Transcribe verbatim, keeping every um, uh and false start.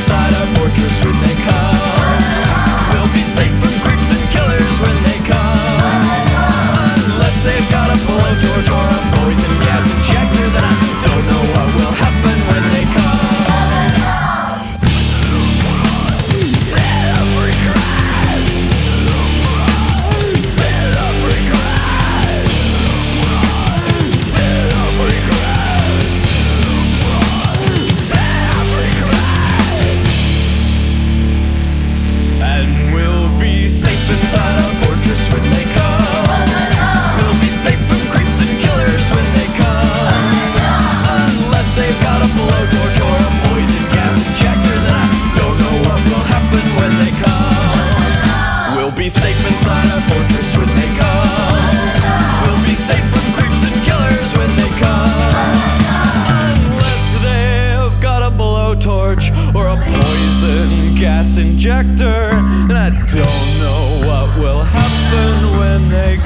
inside our fortress when they come. We'll be safe from creeps and killers when they come. Unless they've got a blowtorch or a poison gas injector, then I don't know what will happen when they come. And we'll be safe inside our fortress when they come. We'll be safe from creeps and killers when they come. Unless they've got a blowtorch or a poison gas injector, then I don't know what will happen when they come. We'll be safe inside our fortress when they come. We'll be safe from creeps and killers when they come. Unless they've got a blowtorch or a poison gas injector, and I don't know what will happen when they